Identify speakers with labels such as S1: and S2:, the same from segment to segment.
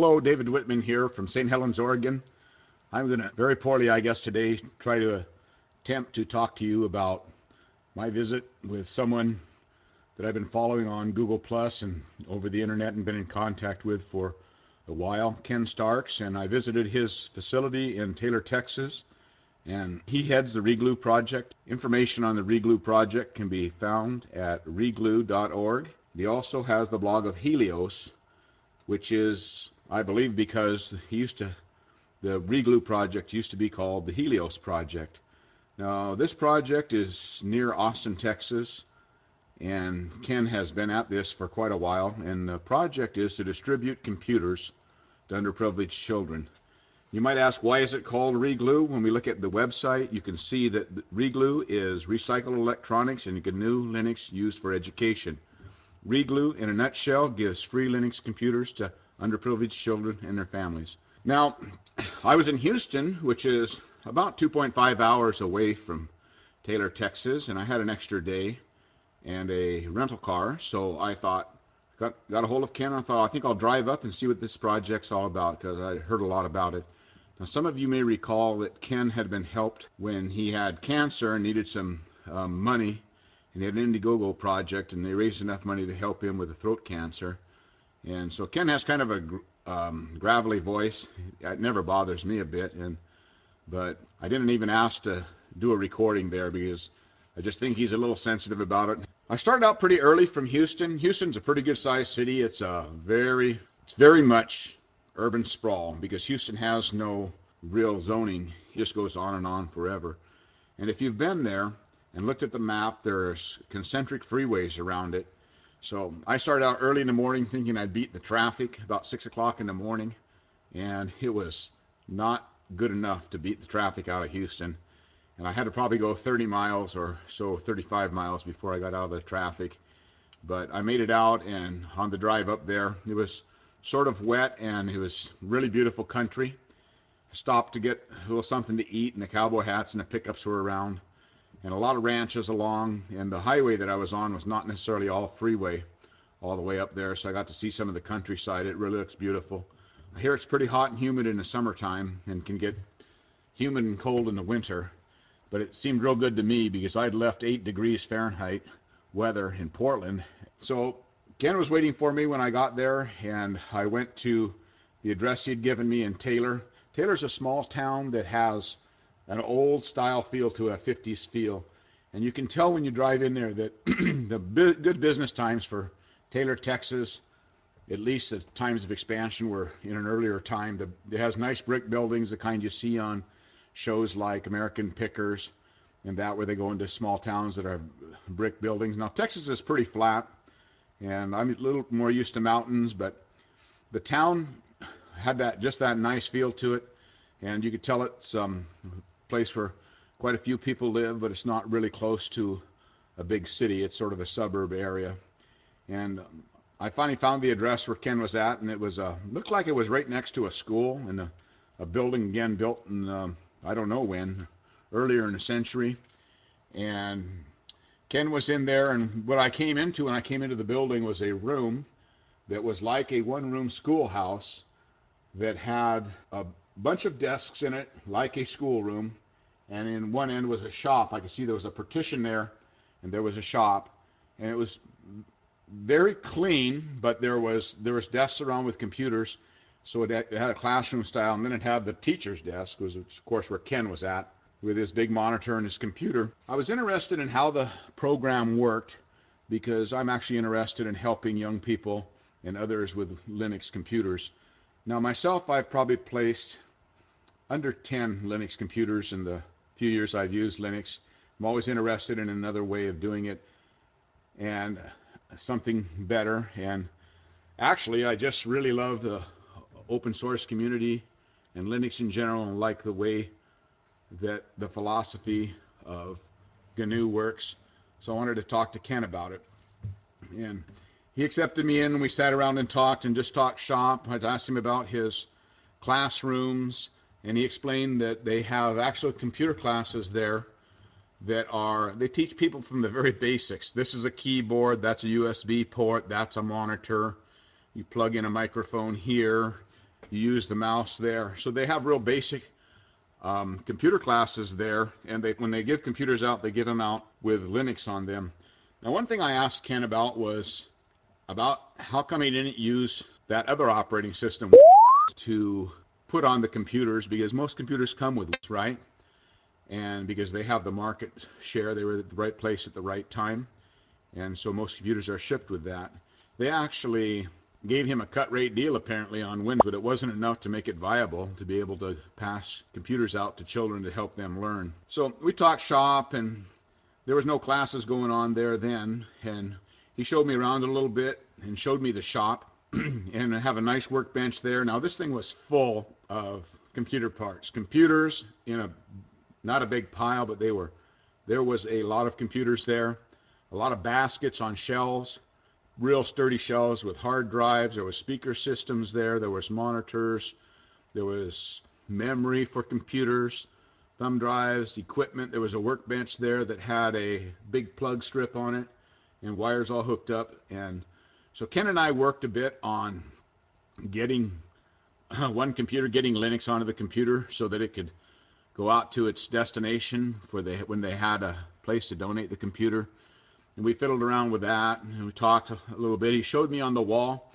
S1: Hello, David Whitman here from St. Helens, Oregon. I'm going to, very poorly, I guess, today, try to attempt to talk to you about my visit with someone that I've been following on Google Plus and over the internet and been in contact with for a while, Ken Starks, and I visited his facility in Taylor, Texas, and he heads the Reglue Project. Information on the Reglue Project can be found at reglue.org. He also has the blog of Helios, which is, I believe, because the Reglue Project used to be called the Helios Project. Now, this project is near Austin, Texas, and Ken has been at this for quite a while, and the project is to distribute computers to underprivileged children. You might ask, why is it called Reglue? When we look at the website, you can see that Reglue is recycled electronics and GNU Linux used for education. Reglue, in a nutshell, gives free Linux computers to underprivileged children and their families. Now, I was in Houston, which is about 2.5 hours away from Taylor, Texas, and I had an extra day and a rental car, so I thought, got a hold of Ken, and I thought, I think I'll drive up and see what this project's all about, because I heard a lot about it. Now, some of you may recall that Ken had been helped when he had cancer and needed some money, and he had an Indiegogo project, and they raised enough money to help him with the throat cancer. And so Ken has kind of a gravelly voice. It never bothers me a bit, but I didn't even ask to do a recording there because I just think he's a little sensitive about it. I started out pretty early from Houston. Houston's a pretty good sized city. It's very much urban sprawl because Houston has no real zoning. It just goes on and on forever. And if you've been there and looked at the map, there's concentric freeways around it. So I started out early in the morning thinking I'd beat the traffic about 6 o'clock in the morning, and it was not good enough to beat the traffic out of Houston. And I had to probably go 30 miles or so, 35 miles before I got out of the traffic. But I made it out, and on the drive up there, it was sort of wet, and it was really beautiful country. I stopped to get a little something to eat, and the cowboy hats and the pickups were around, and a lot of ranches along, and the highway that I was on was not necessarily all freeway all the way up there, so I got to see some of the countryside. It really looks beautiful. I hear it's pretty hot and humid in the summertime and can get humid and cold in the winter, but it seemed real good to me because I'd left 8 degrees Fahrenheit weather in Portland. So Ken was waiting for me when I got there, and I went to the address he'd given me in Taylor. Taylor's a small town that has an old style feel to a 50s feel, and you can tell when you drive in there that the good business times for Taylor, Texas, at least the times of expansion, were in an earlier time. It has nice brick buildings, the kind you see on shows like American Pickers and that, where they go into small towns that are brick buildings. Now, Texas is pretty flat, and I'm a little more used to mountains, but the town had just that nice feel to it, and you could tell it's a place where quite a few people live, but it's not really close to a big city. It's sort of a suburb area. And I finally found the address where Ken was at, and it was looked like it was right next to a school and a building, again, built in I don't know when, earlier in the century. And Ken was in there, and what I came into when I came into the building was a room that was like a one-room schoolhouse that had a bunch of desks in it, like a schoolroom, and in one end was a shop. I could see there was a partition there, and there was a shop, and it was very clean, but there was desks around with computers, so it had a classroom style, and then it had the teacher's desk, which of course where Ken was at, with his big monitor and his computer. I was interested in how the program worked because I'm actually interested in helping young people and others with Linux computers. Now myself, I've probably placed under 10 Linux computers in the few years I've used Linux. I'm always interested in another way of doing it and something better. And actually, I just really love the open source community and Linux in general, and like the way that the philosophy of GNU works. So I wanted to talk to Ken about it. And he accepted me in, and we sat around and talked and just talked shop. I'd asked him about his classrooms, and he explained that they have actual computer classes there they teach people from the very basics. This is a keyboard, that's a USB port, that's a monitor. You plug in a microphone here. You use the mouse there. So they have real basic computer classes there, and when they give computers out, they give them out with Linux on them. Now, one thing I asked Ken about was about how come he didn't use that other operating system to put on the computers, because most computers come with Windows, right? And because they have the market share, they were at the right place at the right time, and so most computers are shipped with that. They actually gave him a cut rate deal apparently on Windows, but it wasn't enough to make it viable to be able to pass computers out to children to help them learn. So we talked shop, and there was no classes going on there then, and he showed me around a little bit and showed me the shop. And I have a nice workbench there. Now this thing was full of computer parts, computers in a not a big pile, but there was a lot of computers there, a lot of baskets on shelves, real sturdy shelves with hard drives. There was speaker systems there. There was monitors. There was memory for computers, thumb drives, equipment. There was a workbench there that had a big plug strip on it and wires all hooked up. And so Ken and I worked a bit on getting one computer, getting Linux onto the computer so that it could go out to its destination when they had a place to donate the computer. And we fiddled around with that, and we talked a little bit. He showed me on the wall.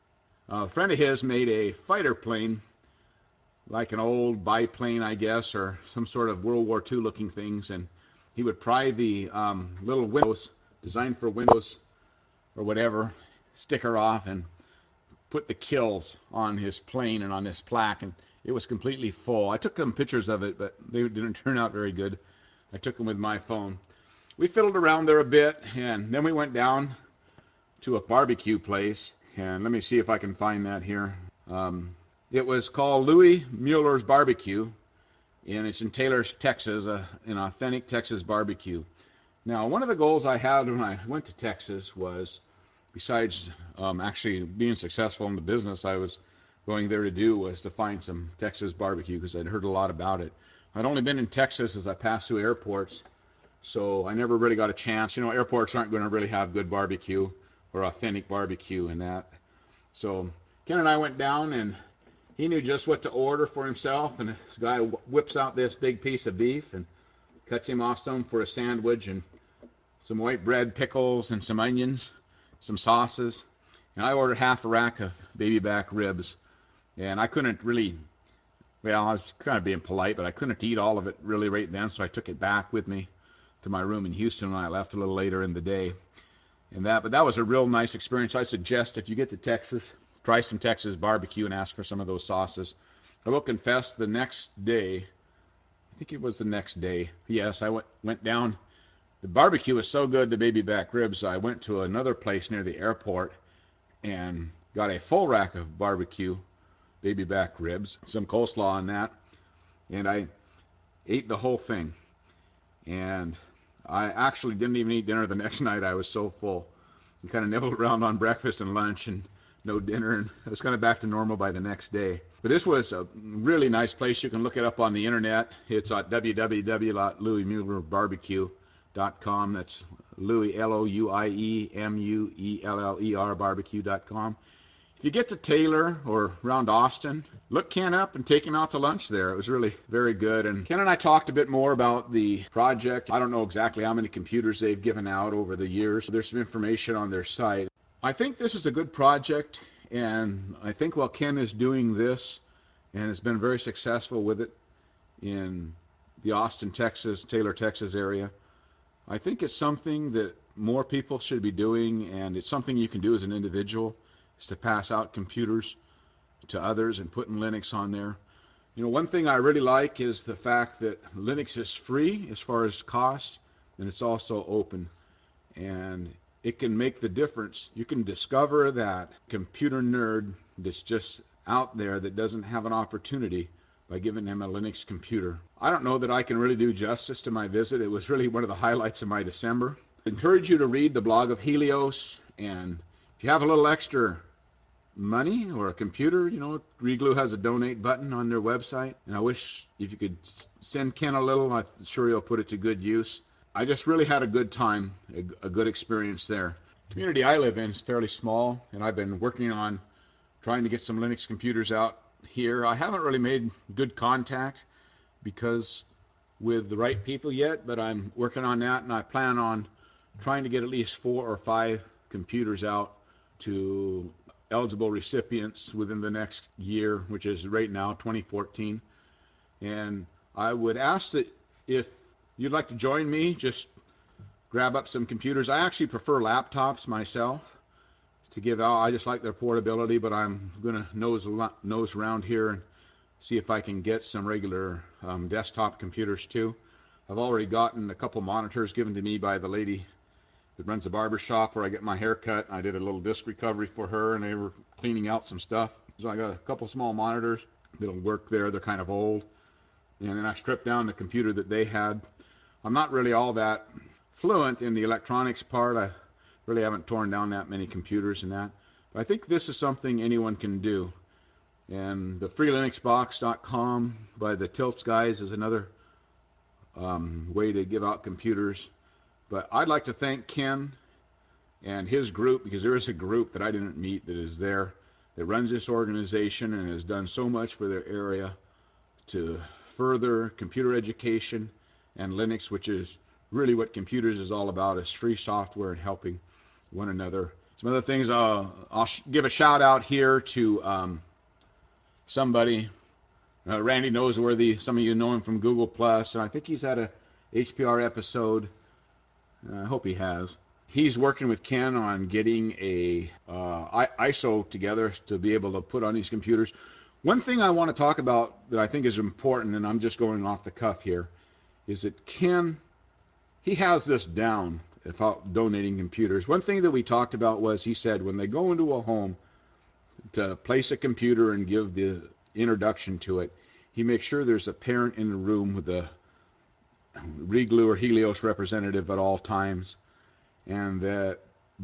S1: A friend of his made a fighter plane, like an old biplane, I guess, or some sort of World War II looking things. And he would pry the little windows, designed for Windows or whatever, sticker off and put the kills on his plane and on this plaque, and it was completely full. I took some pictures of it, but they didn't turn out very good. I took them with my phone. We fiddled around there a bit, and then we went down to a barbecue place, and let me see if I can find that here. It was called Louis Mueller's Barbecue, and it's in Taylor, Texas, an authentic Texas barbecue. Now, one of the goals I had when I went to Texas was, besides actually being successful in the business I was going there to do, was to find some Texas barbecue, because I'd heard a lot about it. I'd only been in Texas as I passed through airports, so I never really got a chance. You know, airports aren't going to really have good barbecue or authentic barbecue and that. So Ken and I went down, and he knew just what to order for himself, and this guy whips out this big piece of beef and cuts him off some for a sandwich, and some white bread, pickles, and some onions, some sauces. And I ordered half a rack of baby back ribs. And I couldn't really, well, I was kind of being polite, but I couldn't eat all of it really right then, so I took it back with me to my room in Houston when I left a little later in the day. But that was a real nice experience. I suggest if you get to Texas, try some Texas barbecue and ask for some of those sauces. I will confess, the next day, I think it was the next day, yes, I went down. The barbecue was so good, the baby back ribs, I went to another place near the airport and got a full rack of barbecue baby back ribs, some coleslaw on that, and I ate the whole thing. And I actually didn't even eat dinner the next night. I was so full. I kind of nibbled around on breakfast and lunch and no dinner, and I was kind of back to normal by the next day. But this was a really nice place. You can look it up on the internet. It's at www.louismuellerbarbecue.com. That's Louis, Louiemueller barbecue.com. If you get to Taylor or around Austin, look Ken up and take him out to lunch there. It was really very good. And Ken and I talked a bit more about the project. I don't know exactly how many computers they've given out over the years. There's some information on their site. I think this is a good project, and I think while Ken is doing this and has been very successful with it in the Austin, Texas, Taylor, Texas area, I think it's something that more people should be doing, and it's something you can do as an individual, is to pass out computers to others and putting Linux on there. You know, one thing I really like is the fact that Linux is free as far as cost, and it's also open, and it can make the difference. You can discover that computer nerd that's just out there that doesn't have an opportunity by giving him a Linux computer. I don't know that I can really do justice to my visit. It was really one of the highlights of my December. I encourage you to read the blog of Helios, and if you have a little extra money or a computer, you know, Reglue has a donate button on their website, and I wish if you could send Ken a little, I'm sure he'll put it to good use. I just really had a good time, a good experience there. The community I live in is fairly small, and I've been working on trying to get some Linux computers out here. I haven't really made good contact because with the right people yet, but I'm working on that, and I plan on trying to get at least 4 or 5 computers out to eligible recipients within the next year, which is right now 2014. And I would ask that if you'd like to join me, just grab up some computers. I actually prefer laptops myself to give out. I just like their portability, but I'm going to nose around here and see if I can get some regular desktop computers too. I've already gotten a couple monitors given to me by the lady that runs the barber shop where I get my hair cut. I did a little disc recovery for her, and they were cleaning out some stuff. So I got a couple small monitors that'll work there. They're kind of old. And then I stripped down the computer that they had. I'm not really all that fluent in the electronics part. I really haven't torn down that many computers and that. But I think this is something anyone can do. And the freelinuxbox.com by the Tilts guys is another way to give out computers. But I'd like to thank Ken and his group, because there is a group that I didn't meet that is there that runs this organization and has done so much for their area to further computer education and Linux, which is really what computers is all about, is free software and helping one another. Some other things, I'll give a shout out here to somebody, Randy Noseworthy. Some of you know him from Google Plus, and I think he's had a HPR episode. I hope he has. He's working with Ken on getting a ISO together to be able to put on these computers. One thing I want to talk about that I think is important, and I'm just going off the cuff here, is that Ken, he has this down about donating computers. One thing that we talked about was, he said when they go into a home to place a computer and give the introduction to it, he makes sure there's a parent in the room with a Reglue or Helios representative at all times, and that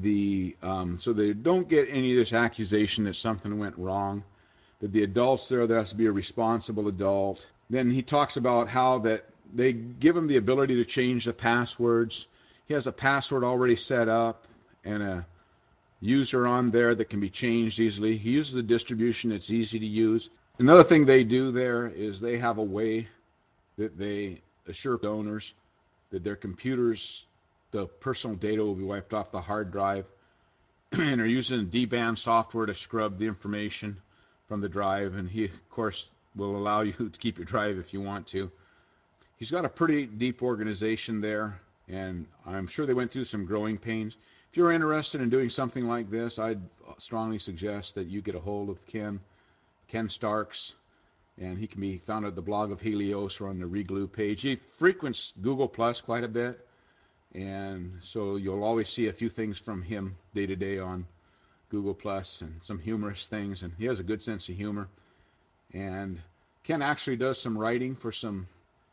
S1: so they don't get any of this accusation that something went wrong, that the adults there has to be a responsible adult. Then he talks about how that they give him the ability to change the passwords. He has a password already set up and a user on there that can be changed easily. He uses a distribution that's easy to use. Another thing they do there is they have a way that they assure donors that their computers, the personal data will be wiped off the hard drive, and are using DBAN software to scrub the information from the drive, and he, of course, will allow you to keep your drive if you want to. He's got a pretty deep organization there, and I'm sure they went through some growing pains. If you're interested in doing something like this, I'd strongly suggest that you get a hold of Ken Starks, and he can be found at the blog of Helios or on the Reglue page. He frequents Google Plus quite a bit, and so you'll always see a few things from him day to day on Google Plus, and some humorous things, and he has a good sense of humor. And Ken actually does some writing for some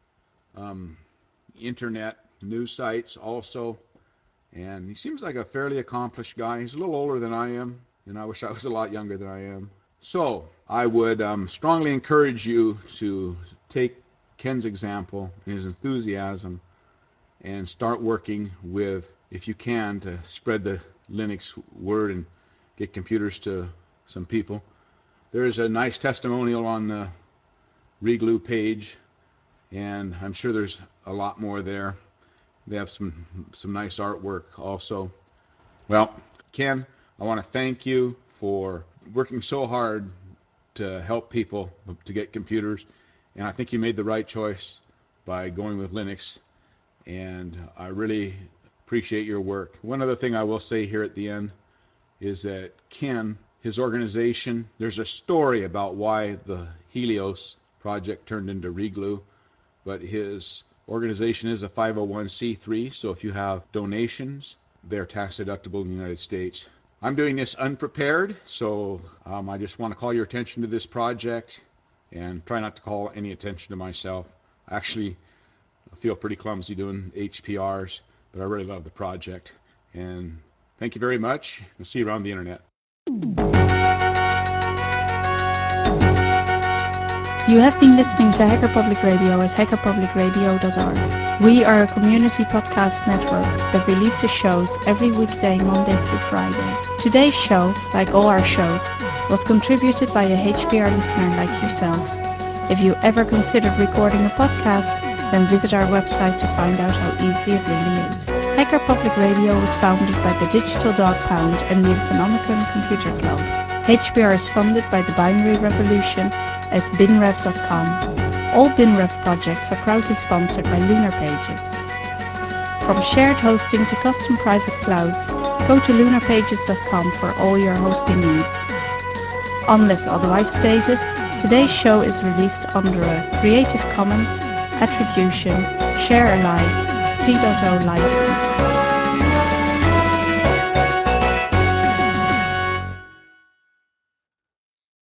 S1: internet news sites also, and he seems like a fairly accomplished guy. He's a little older than I am, and I wish I was a lot younger than I am. So I would strongly encourage you to take Ken's example and his enthusiasm and start working with, if you can, to spread the Linux word and get computers to some people. There's a nice testimonial on the Reglue page, and I'm sure there's a lot more there. They have some nice artwork also. Well, Ken, I want to thank you for working so hard to help people to get computers, and I think you made the right choice by going with Linux, and I really appreciate your work. One other thing I will say here at the end is that Ken, his organization, there's a story about why the Helios project turned into Reglue, but his organization is a 501c3, so if you have donations, they're tax deductible in the United States. I'm doing this unprepared, so I just want to call your attention to this project and try not to call any attention to myself. Actually, I feel pretty clumsy doing HPRs, but I really love the project. And thank you very much. I'll see you around the internet.
S2: You have been listening to Hacker Public Radio at hackerpublicradio.org. We are a community podcast network that releases shows every weekday, Monday through Friday. Today's show, like all our shows, was contributed by a HPR listener like yourself. If you ever considered recording a podcast, then visit our website to find out how easy it really is. Hacker Public Radio was founded by the Digital Dog Pound and the Infonomicon Computer Club. HPR is funded by the Binary Revolution at binrev.com. All BinRev projects are proudly sponsored by Lunar Pages. From shared hosting to custom private clouds, go to lunarpages.com for all your hosting needs. Unless otherwise stated, today's show is released under a Creative Commons Attribution Share Alike 3.0 license.